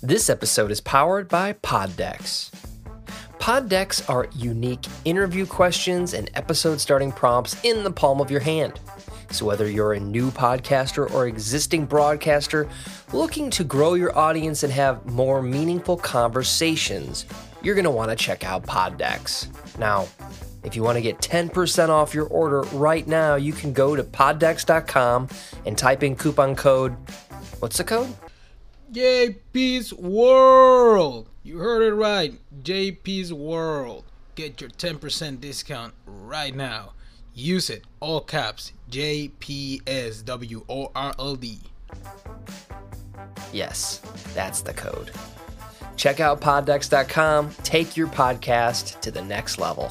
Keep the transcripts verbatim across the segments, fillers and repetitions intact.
This episode is powered by Poddex. Poddex are unique interview questions and episode starting prompts in the palm of your hand. So whether you're a new podcaster or existing broadcaster looking to grow your audience and have more meaningful conversations, you're going to want to check out Poddex. Now, if you want to get ten percent off your order right now, you can go to poddex dot com and type in coupon code. What's the code? J P's World. You heard it right. J P's World. Get your ten percent discount right now. Use it. All caps. J P S W O R L D. Yes, that's the code. Check out poddex dot com. Take your podcast to the next level.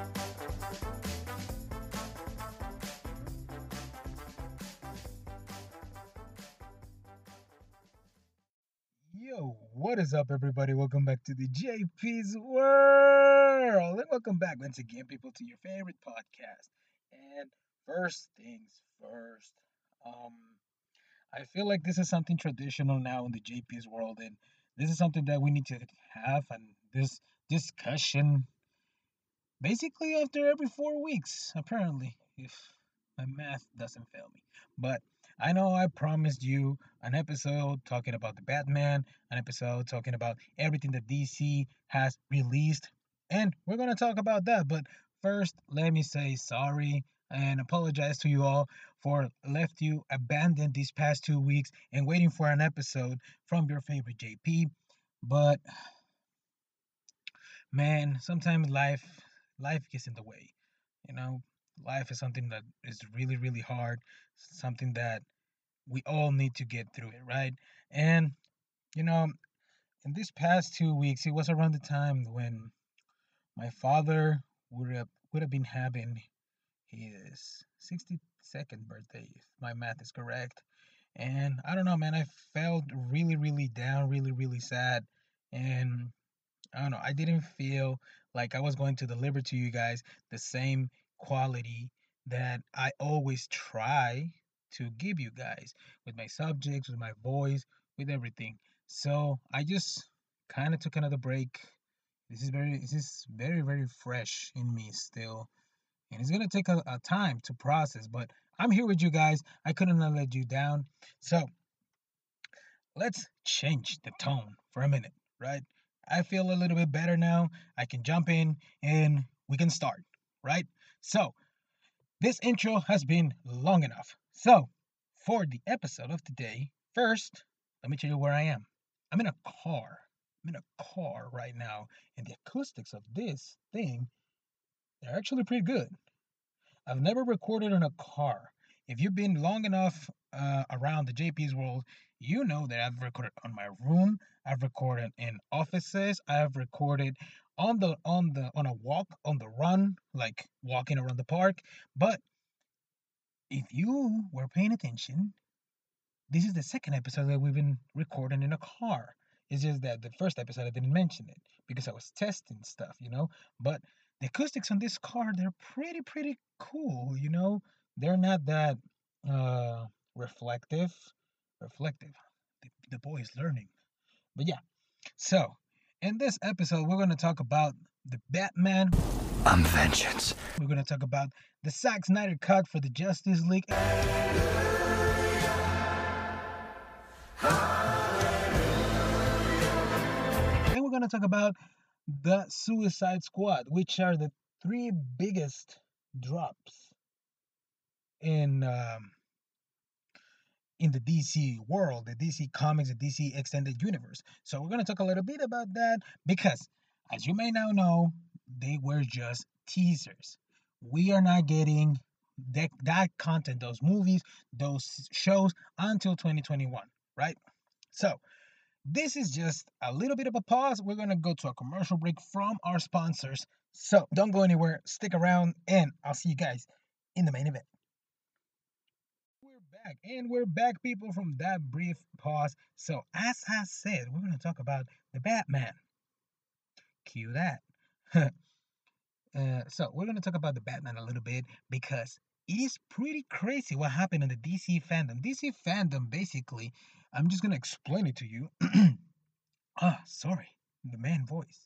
Yo, what is up, everybody? Welcome back to the J P's World. And welcome back once again, people, to your favorite podcast. And first things first, um, I feel like this is something traditional now in the J P's world, and this is something that we need to have, and this discussion basically after every four weeks, apparently, if my math doesn't fail me. But I know I promised you an episode talking about the Batman, an episode talking about everything that D C has released, and we're going to talk about that. But first, let me say sorry and apologize to you all for left you abandoned these past two weeks and waiting for an episode from your favorite J P. But man, sometimes life life gets in the way. You know, life is something that is really, really hard, something that we all need to get through it, right? And you know, in these past two weeks, it was around the time when my father would have would have been having his sixty-second birthday, if my math is correct. And I don't know, man, I felt really, really down, really, really sad. And I don't know, I didn't feel like I was going to deliver to you guys the same quality that I always try to give you guys with my subjects, with my voice, with everything. So I just kind of took another break. This is very, this is very, very fresh in me still, and it's gonna take a, a time to process. But I'm here with you guys. I couldn't let you down. So let's change the tone for a minute, right? I feel a little bit better now. I can jump in and we can start, right? So, this intro has been long enough. So, for the episode of today, first, let me tell you where I am. I'm in a car. I'm in a car right now, and the acoustics of this thing, they're actually pretty good. I've never recorded in a car. If you've been long enough uh, around the J P's world, you know that I've recorded on my room. I've recorded in offices. I've recorded on the on the on a walk, on the run, like walking around the park. But if you were paying attention, this is the second episode that we've been recording in a car. It's just that the first episode I didn't mention it because I was testing stuff, you know. But the acoustics on this car, they're pretty, pretty cool, you know. They're not that uh reflective. Reflective. The, the boy is learning. But yeah. So in this episode, we're gonna talk about the Batman. I'm vengeance. We're gonna talk about the Zack Snyder cut for the Justice League. And we're going to talk about the Suicide Squad, which are the three biggest drops in um, in the D C world, the D C Comics, the D C Extended Universe. So we're going to talk a little bit about that because, as you may now know, they were just teasers. We are not getting that, that content, those movies, those shows until twenty twenty-one, right? So this is just a little bit of a pause. We're going to go to a commercial break from our sponsors. So don't go anywhere. Stick around, and I'll see you guys in the main event. We're back, and we're back, people, from that brief pause. So as I said, we're going to talk about the Batman. Cue that. uh, so we're going to talk about the Batman a little bit because it is pretty crazy what happened in the D C fandom. D C fandom, basically, I'm just going to explain it to you. Ah, sorry, the man voice.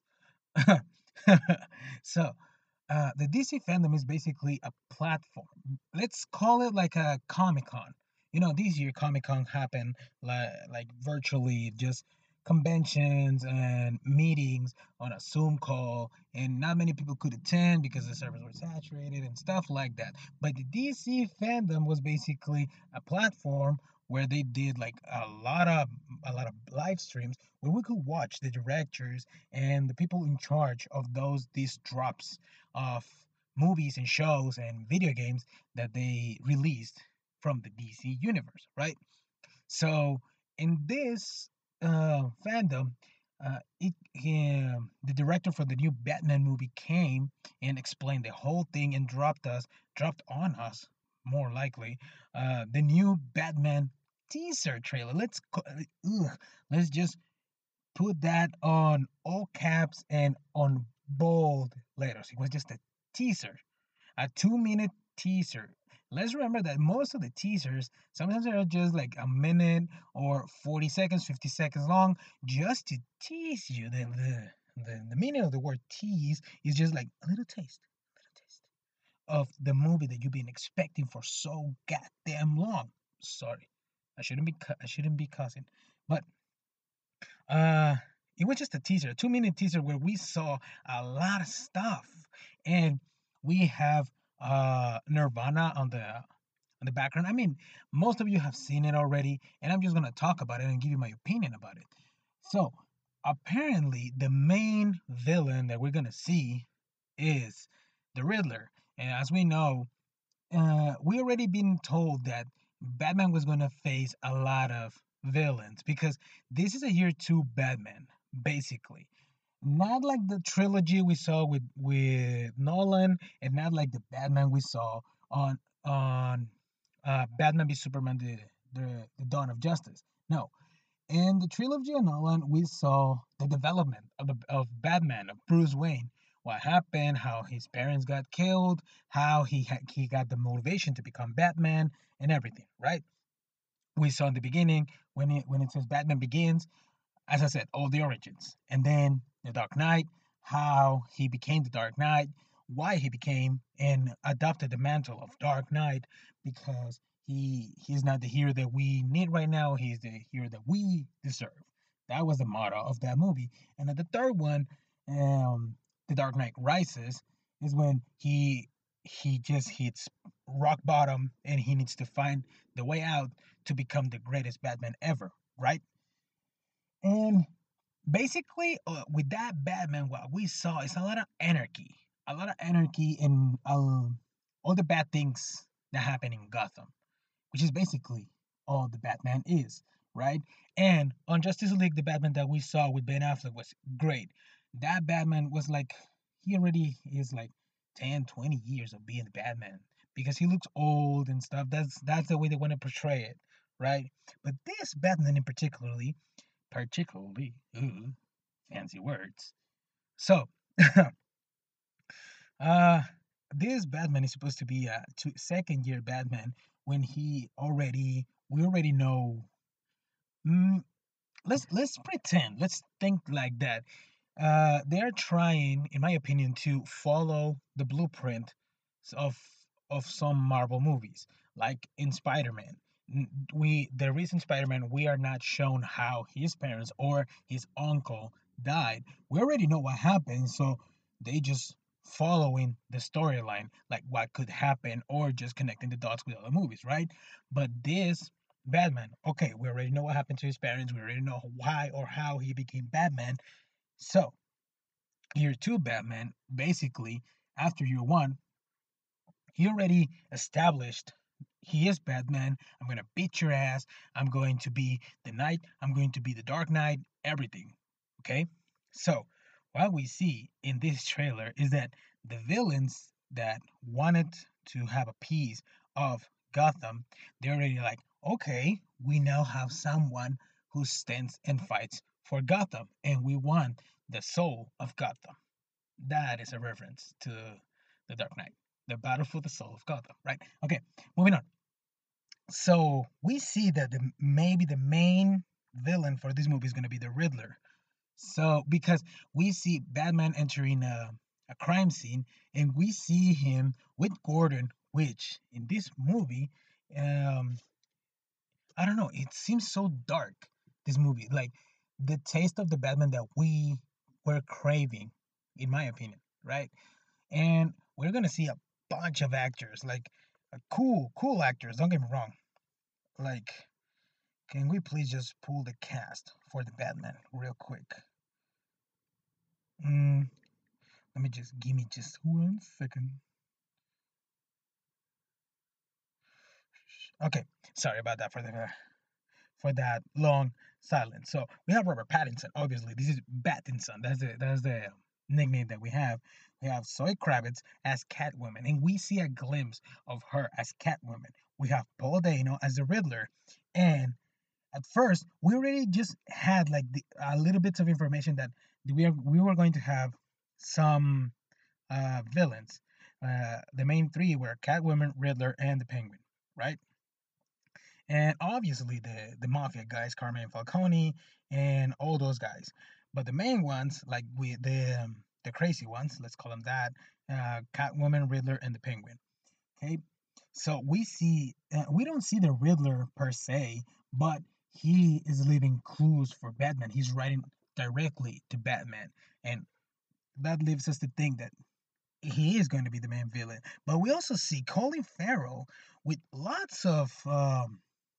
So, uh, the D C fandom is basically a platform. Let's call it like a Comic Con. You know, this year Comic Con happened like like virtually, just conventions and meetings on a Zoom call, and not many people could attend because the servers were saturated and stuff like that. But the D C fandom was basically a platform where they did like a lot of a lot of live streams where we could watch the directors and the people in charge of those these drops of movies and shows and video games that they released from the D C universe, right? So in this uh, fandom, uh, it um, the director for the new Batman movie came and explained the whole thing and dropped us, dropped on us, more likely, uh, the new Batman teaser trailer. Let's co- ugh, let's just put that on all caps and on bold letters. It was just a teaser, a two minute teaser. Let's remember that most of the teasers sometimes are just like a minute or forty seconds, fifty seconds long, just to tease you. The, the, the, the meaning of the word tease is just like a little taste, a little taste of the movie that you've been expecting for so goddamn long. Sorry, I shouldn't be, I shouldn't be cussing, but uh, it was just a teaser, a two minute teaser where we saw a lot of stuff, and we have uh Nirvana on the on the background. I mean, most of you have seen it already, and I'm just gonna talk about it and give you my opinion about it. So, apparently, the main villain that we're gonna see is the Riddler, and as we know, uh, we already been told that Batman was going to face a lot of villains because this is a year two Batman, basically. Not like the trilogy we saw with with Nolan, and not like the Batman we saw on on uh, Batman v Superman: the, the the Dawn of Justice. No, in the trilogy of Nolan, we saw the development of, the, of Batman, of Bruce Wayne. What happened, how his parents got killed, how he, ha- he got the motivation to become Batman, and everything, right? We saw in the beginning, when it, when it says Batman Begins, as I said, all the origins. And then the Dark Knight, how he became the Dark Knight, why he became and adopted the mantle of Dark Knight, because he he's not the hero that we need right now. He's the hero that we deserve. That was the motto of that movie. And then the third one, um, The Dark Knight Rises, is when he he just hits rock bottom and he needs to find the way out to become the greatest Batman ever, right? And basically, uh, with that Batman, what we saw is a lot of anarchy, a lot of anarchy in um, all the bad things that happen in Gotham, which is basically all the Batman is, right? And on Justice League, the Batman that we saw with Ben Affleck was great. That Batman was like, he already is like ten, twenty years of being the Batman because he looks old and stuff. That's that's the way they want to portray it, right? But this Batman in particularly, particularly, ooh, fancy words. So, uh, this Batman is supposed to be a two, second year Batman when he already, we already know. Mm, let's let's pretend. Let's think like that. Uh, they're trying, in my opinion, to follow the blueprint of of some Marvel movies, like in Spider-Man. N- We the recent Spider-Man, we are not shown how his parents or his uncle died. We already know what happened, so they just following the storyline, like what could happen, or just connecting the dots with other movies, right? But this Batman, okay, we already know what happened to his parents. We already know why or how he became Batman. So year two Batman, basically, after year one, he already established he is Batman. I'm gonna beat your ass. I'm going to be the Knight. I'm going to be the Dark Knight. Everything. Okay? So, what we see in this trailer is that the villains that wanted to have a piece of Gotham, they're already like, okay, we now have someone who stands and fights for Gotham, and we want the soul of Gotham. That is a reference to the Dark Knight, the battle for the soul of Gotham, right? Okay, moving on. So we see that the, maybe the main villain for this movie is going to be the Riddler. So because we see Batman entering a, a crime scene, and we see him with Gordon, which in this movie, um, I don't know, it seems so dark. This movie, like the taste of the Batman that we were craving, in my opinion, right? And we're gonna see a bunch of actors, like uh, cool, cool actors. Don't get me wrong. Like, can we please just pull the cast for the Batman real quick? Mm, let me just give me just one second. Okay, sorry about that for the for that long silence. So we have Robert Pattinson. Obviously, this is Pattinson. That's the that's the nickname that we have. We have Zoe Kravitz as Catwoman, and we see a glimpse of her as Catwoman. We have Paul Dano as the Riddler, and at first we already just had like the, a little bits of information that we are we were going to have some uh, villains. Uh, the main three were Catwoman, Riddler, and the Penguin, right? And obviously the the mafia guys, Carmine Falcone, and all those guys. But the main ones, like we the um, the crazy ones, let's call them that, uh, Catwoman, Riddler, and the Penguin. Okay, so we see uh, we don't see the Riddler per se, but he is leaving clues for Batman. He's writing directly to Batman, and that leaves us to think that he is going to be the main villain. But we also see Colin Farrell with lots of um,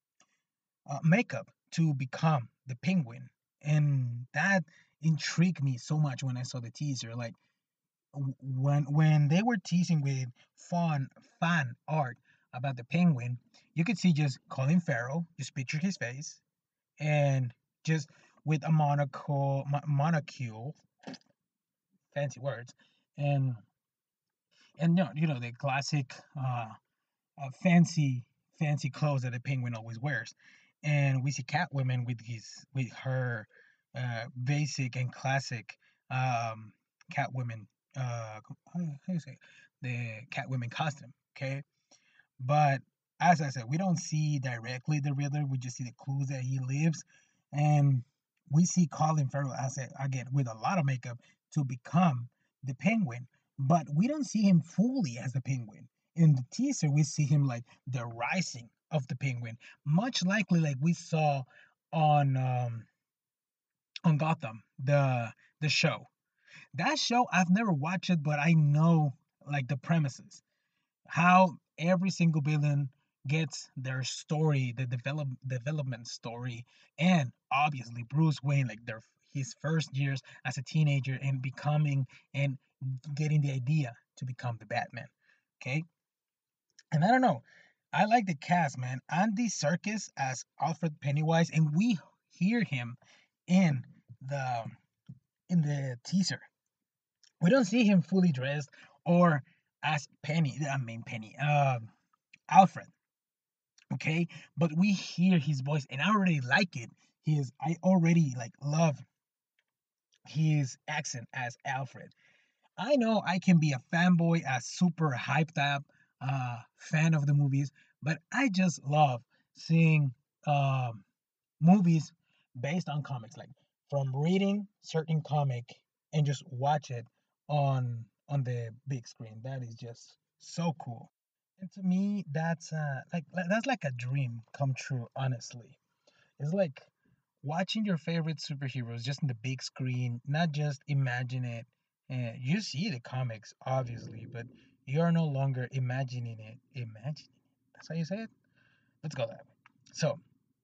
uh, makeup to become the Penguin, and that intrigued me so much when I saw the teaser. Like when when they were teasing with fun fan art about the Penguin, you could see just Colin Farrell, just picture his face, and just with a monocle, mo- monocule, fancy words, and and no, you know the classic uh, uh, fancy fancy clothes that a penguin always wears, and we see Catwoman with his with her uh, basic and classic um, Catwoman uh, how do you say it? The Catwoman costume. Okay, but as I said, we don't see directly the Riddler. We just see the clues that he lives, and we see Colin Farrell, as I again with a lot of makeup, to become the Penguin. But we don't see him fully as the Penguin. In the teaser, we see him like the rising of the Penguin, much likely like we saw on um, on Gotham, the the show. That show I've never watched it, but I know like the premises, how every single villain gets their story, the develop development story, and obviously Bruce Wayne, like their his first years as a teenager and becoming and getting the idea to become the Batman. Okay, and I don't know, I like the cast, man. Andy Serkis as Alfred Pennywise, and we hear him in the in the teaser. We don't see him fully dressed or as Penny. I mean Penny. Um, Alfred. Okay, but we hear his voice, and I already like it. His I already like love his accent as Alfred. I know I can be a fanboy, a super hyped up uh, fan of the movies, but I just love seeing um, movies based on comics, like from reading certain comic and just watch it on on the big screen. That is just so cool. And to me, that's uh, like like- that's like a dream come true. Honestly, it's like watching your favorite superheroes just in the big screen, not just imagine it. And you see the comics, obviously, but you're no longer imagining it. Imagining it. That's how you say it. Let's go that way. So,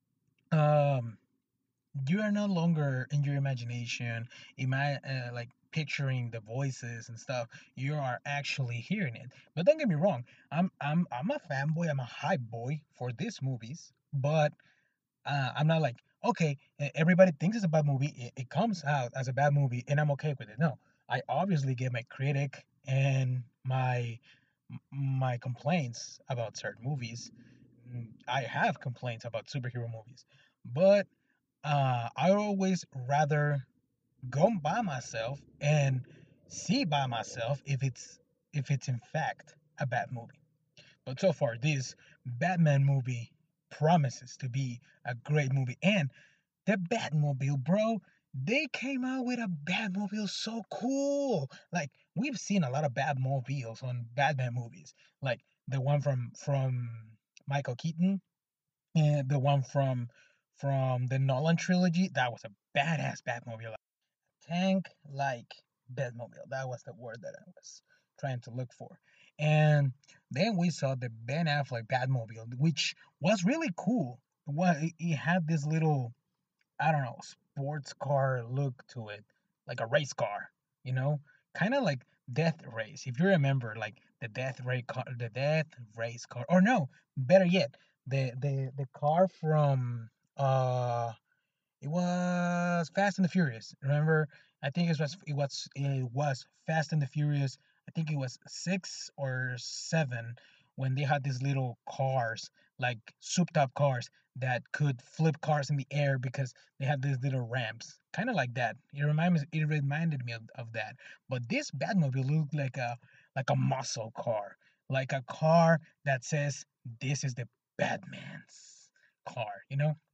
um, you are no longer in your imagination, ima- uh, like picturing the voices and stuff. You are actually hearing it. But don't get me wrong, I'm I'm I'm a fanboy. I'm a hype boy for these movies. But uh, I'm not like okay, e- everybody thinks it's a bad movie. It, it comes out as a bad movie, and I'm okay with it. No, I obviously get my critic and my my complaints about certain movies. Mm, I have complaints about superhero movies, but uh, I always rather go by myself and see by myself if it's if it's in fact a bad movie. But so far, this Batman movie promises to be a great movie, and the Batmobile, bro. They came out with a Batmobile so cool. Like we've seen a lot of Batmobiles on Batman movies, like the one from from Michael Keaton and the one from from the Nolan trilogy. That was a badass Batmobile. Tank like Batmobile. That was the word that I was trying to look for. And then we saw the Ben Affleck Batmobile, which was really cool. What it had this little, I don't know, sports car look to it, like a race car, you know, kind of like Death Race. If you remember, like the Death Race car, the Death Race car, or no, better yet, the the the car from uh it was Fast and the Furious. Remember? I think it was it was it was Fast and the Furious. I think it was six or seven when they had these little cars, like souped up cars that could flip cars in the air because they had these little ramps, kind of like that. It reminds it reminded me of, of that. But this Batmobile looked like a like a muscle car, like a car that says this is the Batman's car. You know?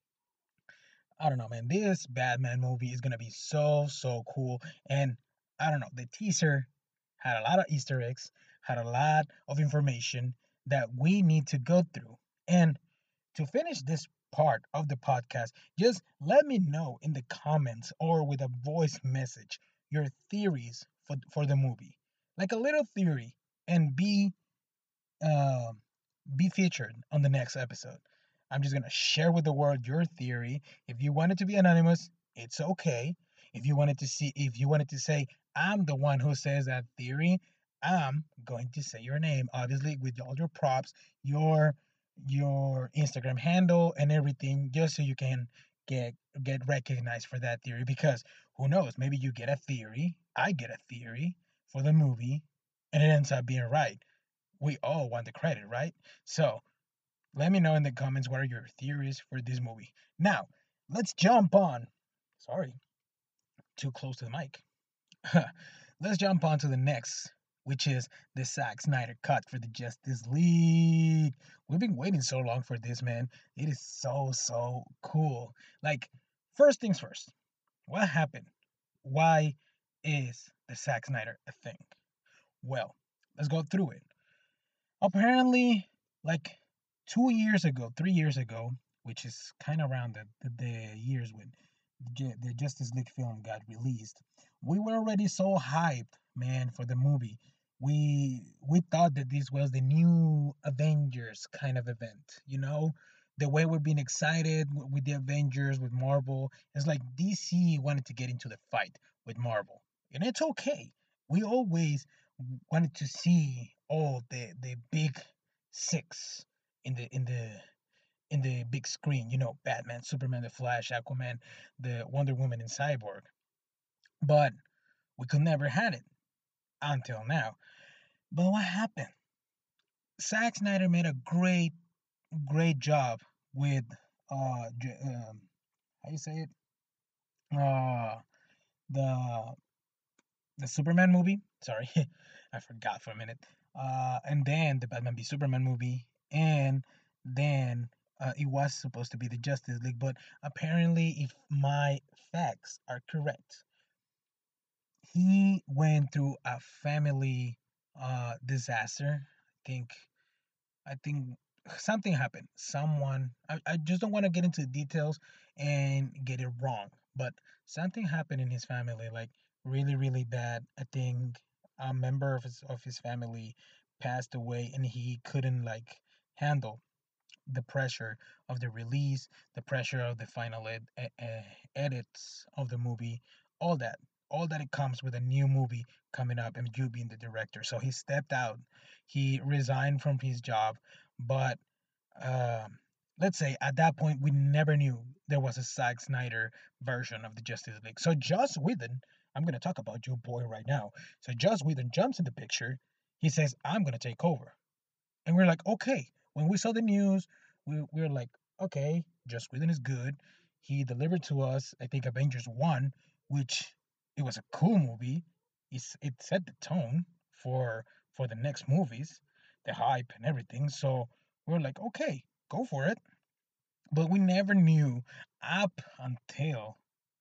I don't know, man. This Batman movie is gonna be so so cool, and I don't know. The teaser had a lot of Easter eggs, had a lot of information that we need to go through. And to finish this part of the podcast, just let me know in the comments or with a voice message your theories for for the movie, like a little theory, and be um, be featured on the next episode. I'm just gonna share with the world your theory. If you want it to be anonymous, it's okay. If you wanted to see, if you wanted to say, I'm the one who says that theory, I'm going to say your name, obviously with all your props, your your Instagram handle and everything, just so you can get get recognized for that theory. Because who knows, maybe you get a theory, I get a theory for the movie, and it ends up being right. We all want the credit, right? So let me know in the comments what are your theories for this movie. Now, let's jump on. Sorry, too close to the mic. Let's jump on to the next, which is the Zack Snyder cut for the Justice League. We've been waiting so long for this, man. It is so, so cool. Like, first things first, what happened? Why is the Zack Snyder a thing? Well, let's go through it. Apparently, like two years ago, three years ago, which is kind of around the, the, the years when the, the Justice League film got released, we were already so hyped, man, for the movie. We we thought that this was the new Avengers kind of event, you know, the way we're being excited w- with the Avengers with Marvel. It's like D C wanted to get into the fight with Marvel, and it's okay. We always wanted to see all the the big six in the in the in the big screen, you know, Batman, Superman, the Flash, Aquaman, the Wonder Woman, and Cyborg. But we could never had it until now. But what happened? Zack Snyder made a great great job with uh J- um, how you say it, uh the the Superman movie. Sorry, I forgot for a minute. Uh, and then the Batman v Superman movie, and then uh, it was supposed to be the Justice League. But apparently, if my facts are correct, he went through a family uh disaster. I think I think something happened. Someone, I, I just don't want to get into details and get it wrong, but something happened in his family, like really, really bad. I think a member of his of his family passed away, and he couldn't like handle the pressure of the release, the pressure of the final ed- e- e- edits of the movie, all that, all that it comes with a new movie coming up and you being the director. So he stepped out, he resigned from his job, but um, let's say at that point we never knew there was a Zack Snyder version of the Justice League. So Joss Whedon, I'm gonna talk about your boy right now. So Joss Whedon jumps in the picture. He says, "I'm gonna take over." And we're like, okay. When we saw the news, we, we were like, okay, Joss Whedon is good. He delivered to us, I think, Avengers one, which it was a cool movie. It's, it set the tone for for the next movies, the hype and everything. So we were like, okay, go for it. But we never knew up until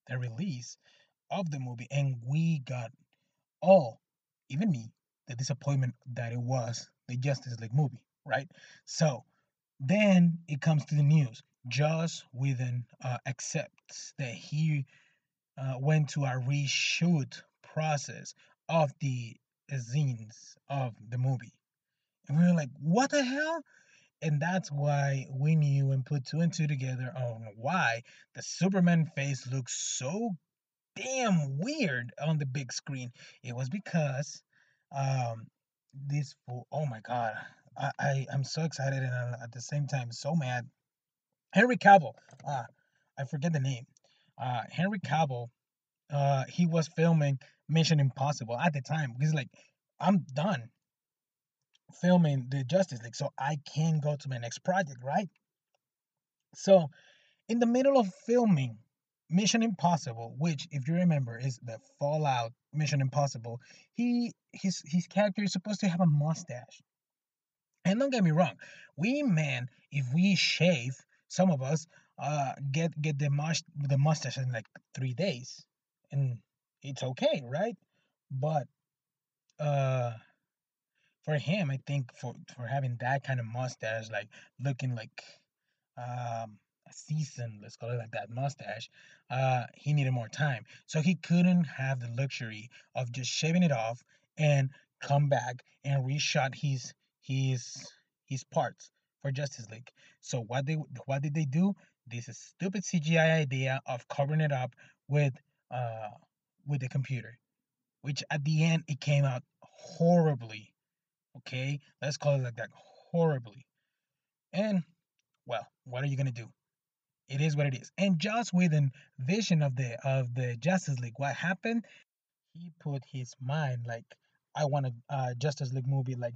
the release of the movie, and we got all, even me, the disappointment that it was the Justice League movie, right? So then it comes to the news. Joss Whedon uh, accepts that he uh, went to a reshoot process of the scenes of the movie. And we were like, what the hell? And that's why we knew and put two and two together on why the Superman face looks so damn weird on the big screen. It was because um this fool, oh my god. I, I I'm so excited and uh, at the same time so mad. Henry Cavill. Ah, I forget the name. Uh Henry Cavill, uh he was filming Mission Impossible at the time. He's like, I'm done filming the Justice League, so I can go to my next project, right? So in the middle of filming Mission Impossible, which, if you remember, is the Fallout Mission Impossible, he his his character is supposed to have a mustache. And don't get me wrong, we men, if we shave, some of us uh get get the mus the mustache in like three days, and it's okay, right? But uh for him, I think for for having that kind of mustache, like looking like um a seasoned, let's call it like that, mustache, uh, he needed more time. So he couldn't have the luxury of just shaving it off and come back and reshot his his his parts for Justice League. So what they what did they do? This is stupid C G I idea of covering it up with uh with the computer, which at the end it came out horribly. Okay, let's call it like that, horribly. And well, what are you gonna do? It is what it is. And Joss Whedon vision of the of the Justice League, what happened? He put his mind like, I want a uh, Justice League movie like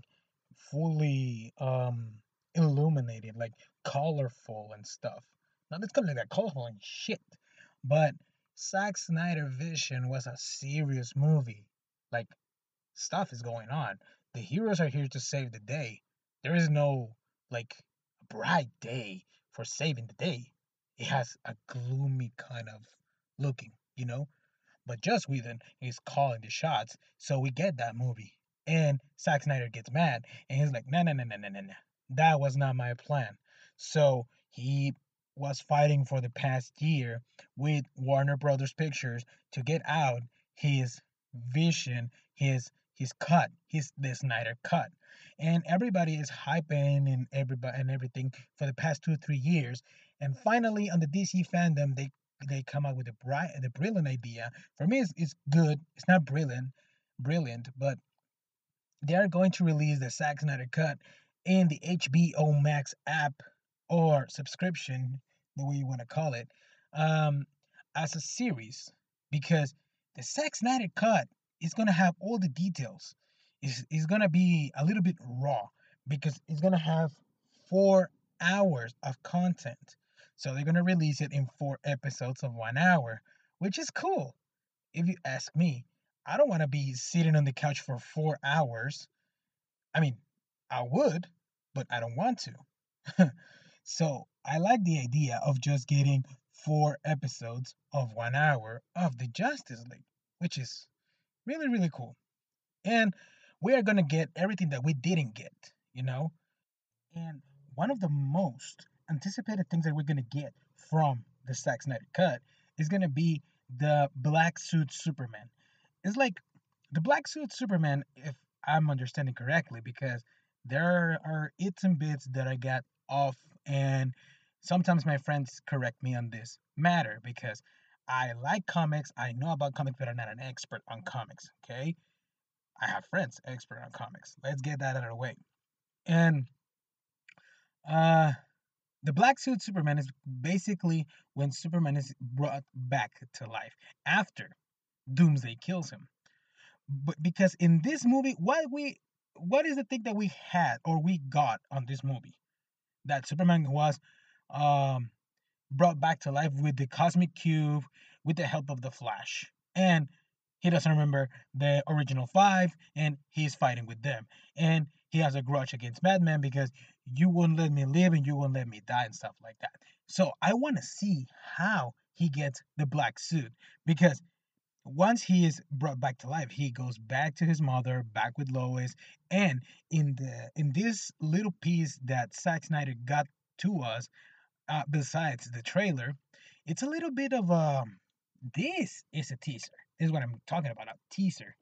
fully um illuminated, like colorful and stuff. Now it's gonna be like colorful and shit, but Zack Snyder vision was a serious movie. Like, stuff is going on. The heroes are here to save the day. There is no like bright day for saving the day. It has a gloomy kind of looking, you know. But Joss Whedon is calling the shots, so we get that movie. And Zack Snyder gets mad, and he's like, "No, no, no, no, no, no, no. That was not my plan." So he was fighting for the past year with Warner Brothers Pictures to get out his vision, his his cut, his the Snyder cut, and everybody is hyping and everybody and everything for the past two three years, and finally on the D C fandom they they come up with a bright the brilliant idea. For me, it's, it's good. It's not brilliant, brilliant, but they are going to release the Zack Snyder cut in the H B O Max app or subscription, the way you want to call it, um, as a series, because the Zack Snyder cut is gonna have all the details. It's, it's gonna be a little bit raw because it's gonna have four hours of content. So they're gonna release it in four episodes of one hour, which is cool. If you ask me, I don't want to be sitting on the couch for four hours. I mean, I would, but I don't want to. So I like the idea of just getting four episodes of one hour of the Justice League, which is really, really cool. And we are gonna get everything that we didn't get, you know? And one of the most anticipated things that we're gonna get from the Zack Snyder cut is gonna be the black suit Superman. It's like the black suit Superman, if I'm understanding correctly, because there are its and bits that I got off, and sometimes my friends correct me on this matter because I like comics, I know about comics, but I'm not an expert on comics. Okay, I have friends expert on comics. Let's get that out of the way. And uh, the black suit Superman is basically when Superman is brought back to life after Doomsday kills him. But because in this movie, what we what is the thing that we had or we got on this movie? That Superman was um brought back to life with the cosmic cube with the help of the Flash. And he doesn't remember the original five and he's fighting with them. And he has a grudge against Batman because you wouldn't let me live and you wouldn't let me die and stuff like that. So I want to see how he gets the black suit because once he is brought back to life, he goes back to his mother, back with Lois, and in the in this little piece that Zack Snyder got to us, uh, besides the trailer, it's a little bit of a. This is a teaser. This is what I'm talking about, a teaser.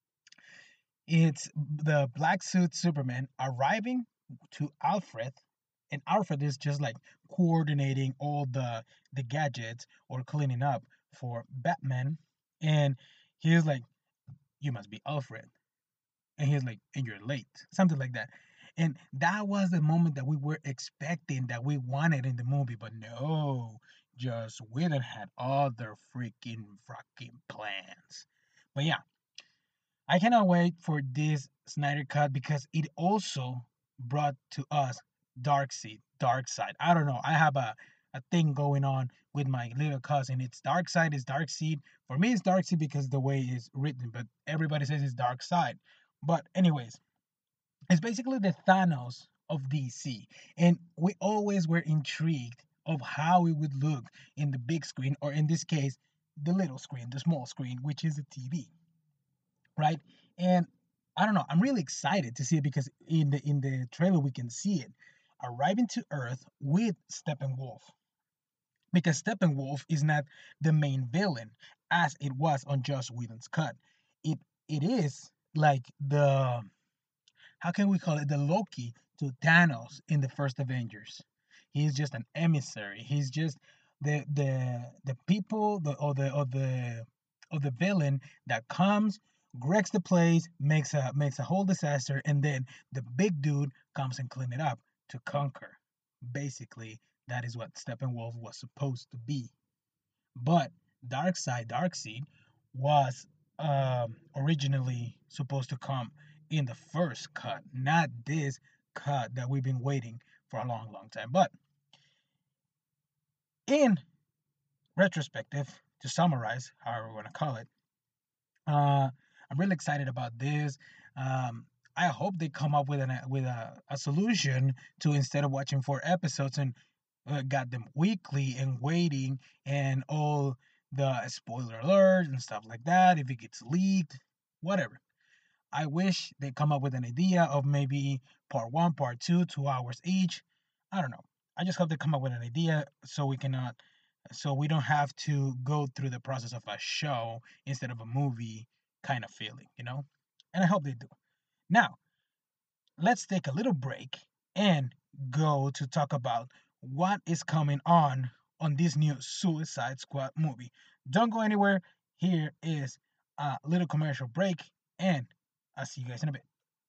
It's the black suit Superman arriving to Alfred, and Alfred is just like coordinating all the the gadgets or cleaning up for Batman, and he's like, "You must be Alfred," and he's like, "And you're late," something like that. And that was the moment that we were expecting, that we wanted in the movie, but no, Joss Whedon had other freaking fucking plans. But yeah, I cannot wait for this Snyder Cut because it also brought to us Darkseid, Darkseid. I don't know. I have a, a thing going on with my little cousin. It's Darkseid, it's Darkseid. For me, it's Darkseid because the way it's written, but everybody says it's Darkseid. But anyways, it's basically the Thanos of D C, and we always were intrigued of how it would look in the big screen, or in this case, the little screen, the small screen, which is the T V, right? And I don't know, I'm really excited to see it because in the in the trailer we can see it arriving to Earth with Steppenwolf. Because Steppenwolf is not the main villain as it was on Joss Whedon's cut. It it is like the, how can we call it, the Loki to Thanos in the first Avengers. He's just an emissary. He's just the the the people, the or the or the or the villain that comes, wrecks the place, makes a makes a whole disaster, and then the big dude comes and clean it up to conquer. Basically, that is what Steppenwolf was supposed to be. But Darkseid, Darkseid was um, originally supposed to come in the first cut, not this cut that we've been waiting for a long, long time. But in retrospective, to summarize, however we want to call it, uh, I'm really excited about this. Um, I hope they come up with an with a, a solution to, instead of watching four episodes and uh, got them weekly and waiting and all the spoiler alerts and stuff like that. If it gets leaked, whatever. I wish they come up with an idea of maybe part one, part two, two hours each. I don't know. I just hope they come up with an idea so we cannot, so we don't have to go through the process of a show instead of a movie kind of feeling, you know? And I hope they do. Now, let's take a little break and go to talk about what is coming on on this new Suicide Squad movie. Don't go anywhere. Here is a little commercial break, and I'll see you guys in a bit.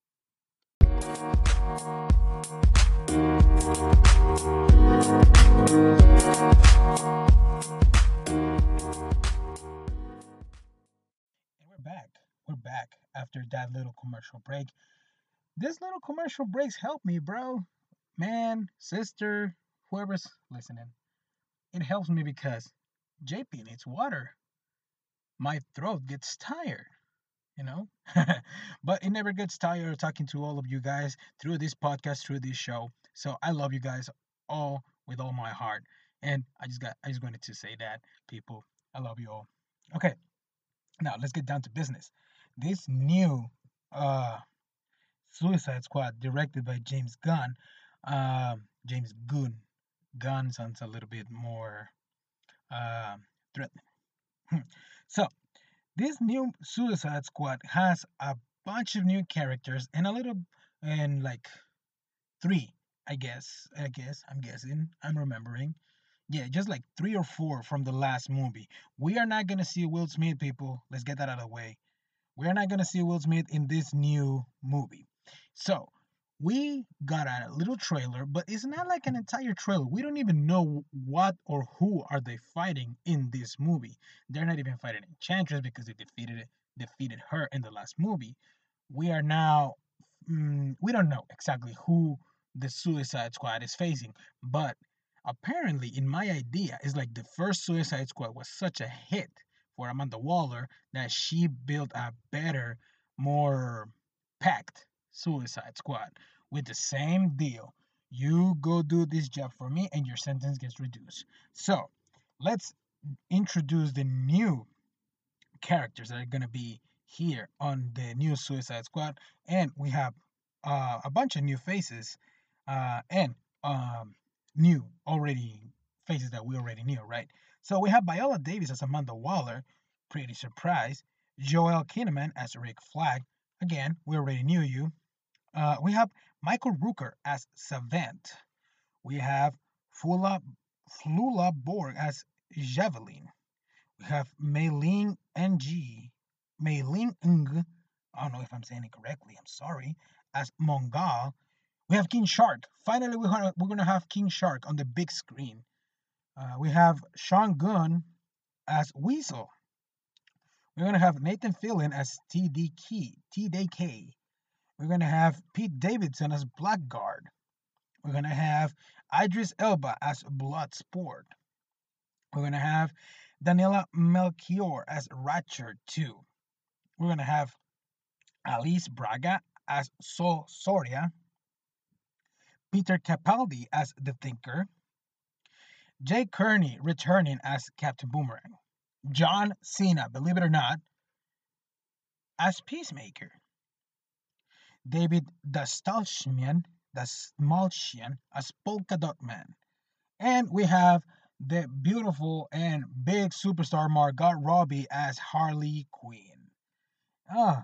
And we're back. We're back after that little commercial break. This little commercial breaks help me, bro. Man, sister, whoever's listening. It helps me because J P needs water. My throat gets tired, you know? But it never gets tired of talking to all of you guys through this podcast, through this show. So I love you guys all with all my heart. And I just got I just wanted to say that, people. I love you all. Okay. Now let's get down to business. This new uh Suicide Squad, directed by James Gunn. Um, James Gunn. Gunn sounds a little bit more uh, threatening. So, this new Suicide Squad has a bunch of new characters and a little, and like three, I guess. I guess, I'm guessing, I'm remembering. Yeah, just like three or four from the last movie. We are not going to see Will Smith, people. Let's get that out of the way. We're not going to see Will Smith in this new movie. So, we got a little trailer, but it's not like an entire trailer. We don't even know what or who are they fighting in this movie. They're not even fighting Enchantress because they defeated defeated her in the last movie. We are now, mm, we don't know exactly who the Suicide Squad is facing, but apparently, in my idea, is like the first Suicide Squad was such a hit for Amanda Waller that she built a better, more packed Suicide Squad with the same deal. You go do this job for me, and your sentence gets reduced. So let's introduce the new characters that are going to be here on the new Suicide Squad, and we have uh, a bunch of new faces uh, and um, new already faces that we already knew, right? So we have Viola Davis as Amanda Waller, pretty surprised. Joel Kinnaman as Rick Flag, again, we already knew you. Uh, we have Michael Rooker as Savant. We have Flula, Flula Borg as Javelin. We have Mei-Ling Ng, Mei-Ling Ng, I don't know if I'm saying it correctly, I'm sorry, as Mongal. We have King Shark. Finally, we're gonna, we're gonna have King Shark on the big screen. Uh, we have Sean Gunn as Weasel. We're gonna have Nathan Fillion as T D K. T D K. We're gonna have Pete Davidson as Blackguard. We're gonna have Idris Elba as Bloodsport. We're gonna have Daniela Melchior as Ratchet two. We're gonna have Alice Braga as Sol Soria, Peter Capaldi as the Thinker, Jay Kearney returning as Captain Boomerang, John Cena, believe it or not, as Peacemaker, David Dastmalchian, Dastmalchian as Polka Dot Man, and we have the beautiful and big superstar Margot Robbie as Harley Quinn. Ah,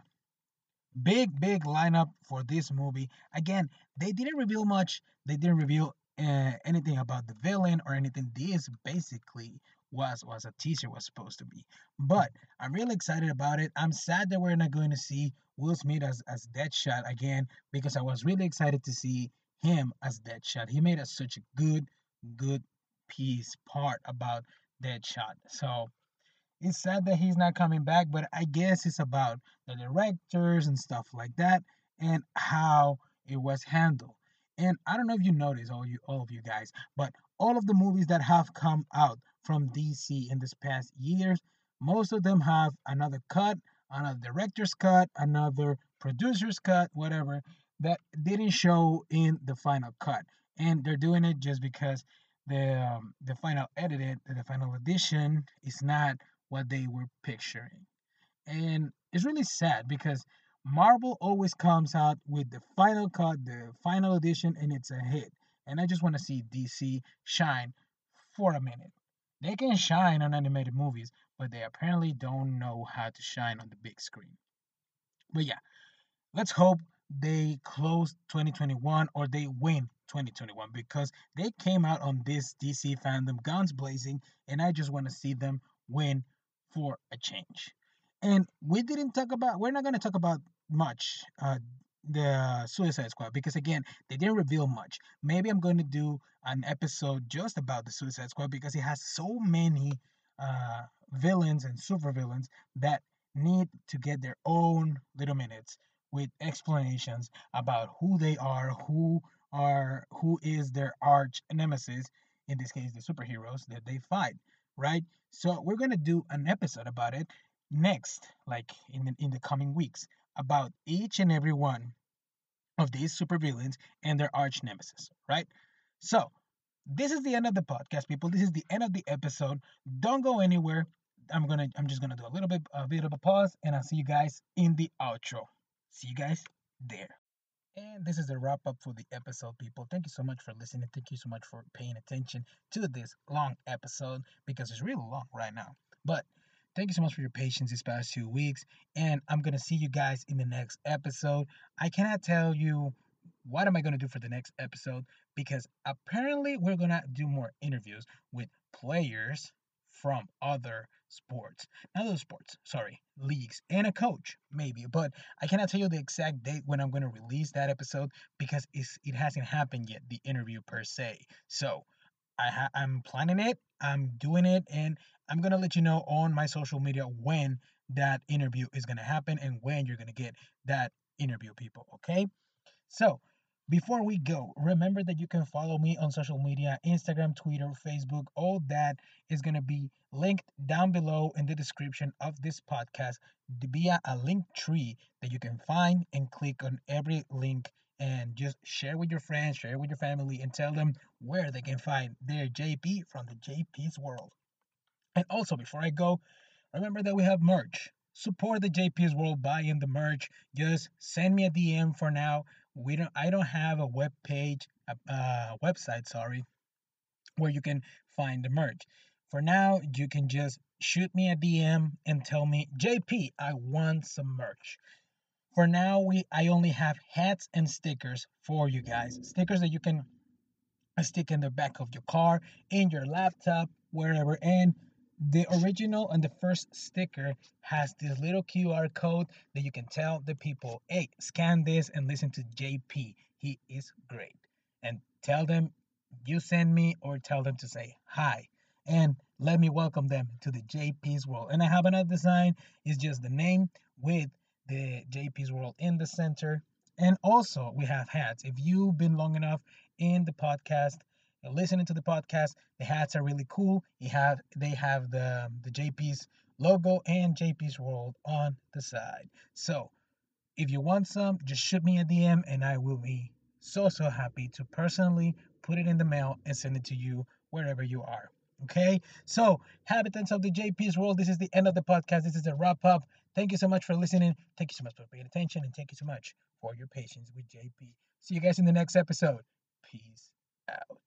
big, big lineup for this movie. Again, they didn't reveal much. They didn't reveal uh, anything about the villain or anything. This basically was was a teaser was supposed to be. But I'm really excited about it. I'm sad that we're not going to see Will Smith as as Deadshot again because I was really excited to see him as Deadshot. He made us such a good, good piece part about Deadshot. So it's sad that he's not coming back, but I guess it's about the directors and stuff like that and how it was handled. And I don't know if you noticed, all you all of you guys, but all of the movies that have come out from D C in this past years, most of them have another cut, another director's cut, another producer's cut, whatever, that didn't show in the final cut. And they're doing it just because the um, the final edited, the final edition is not what they were picturing. And it's really sad because Marvel always comes out with the final cut, the final edition, and it's a hit. And I just want to see D C shine for a minute. They can shine on animated movies, but they apparently don't know how to shine on the big screen. But yeah, let's hope they close twenty twenty-one or they win twenty twenty-one because they came out on this D C fandom guns blazing, and I just want to see them win for a change. And we didn't talk about, we're not going to talk about much uh, the Suicide Squad because again, they didn't reveal much. Maybe I'm going to do an episode just about the Suicide Squad because it has so many uh, villains and super villains that need to get their own little minutes with explanations about who they are, who are who is their arch nemesis, in this case the superheroes that they fight, right? So we're gonna do an episode about it next, like in the, in the coming weeks, about each and every one of these supervillains and their arch nemesis, right? So this is the end of the podcast, people. This is the end of the episode. Don't go anywhere. I'm gonna I'm just gonna do a little bit a bit of a pause, and I'll see you guys in the outro. See you guys there. And this is the wrap up for the episode, people. Thank you so much for listening. Thank you so much for paying attention to this long episode because it's really long right now. But thank you so much for your patience these past two weeks. And I'm going to see you guys in the next episode. I cannot tell you what am I going to do for the next episode because apparently we're going to do more interviews with players from other sports. Not other sports, sorry, leagues, and a coach, maybe. But I cannot tell you the exact date when I'm going to release that episode because it's, it hasn't happened yet, the interview per se. So I ha- I'm planning it, I'm doing it, and I'm going to let you know on my social media when that interview is going to happen and when you're going to get that interview, people, okay? So, before we go, remember that you can follow me on social media, Instagram, Twitter, Facebook. All that is going to be linked down below in the description of this podcast via a link tree that you can find and click on every link and just share with your friends, share with your family, and tell them where they can find their J P from the J P's world. And also, before I go, remember that we have merch. Support the J P's World by in the merch. Just send me a D M for now. We don't. I don't have a web page, a uh, website. Sorry, where you can find the merch. For now, you can just shoot me a D M and tell me, J P, I want some merch. For now, we I only have hats and stickers for you guys. Stickers that you can stick in the back of your car, in your laptop, wherever. And the original and the first sticker has this little Q R code that you can tell the people, hey, scan this and listen to J P. He is great. And tell them you send me, or tell them to say hi. And let me welcome them to the J P's World. And I have another design. It's just the name with the J P's World in the center. And also, we have hats. If you've been long enough in the podcast, uh, listening to the podcast, the hats are really cool. You have they have the the J P's logo and J P's World on the side. So if you want some, just shoot me a D M and I will be so so happy to personally put it in the mail and send it to you wherever you are. Okay, so habitants of the J P's World, this is the end of the podcast. This is a wrap up. Thank you so much for listening. Thank you so much for paying attention, and thank you so much for your patience with J P. See you guys in the next episode. Peace out.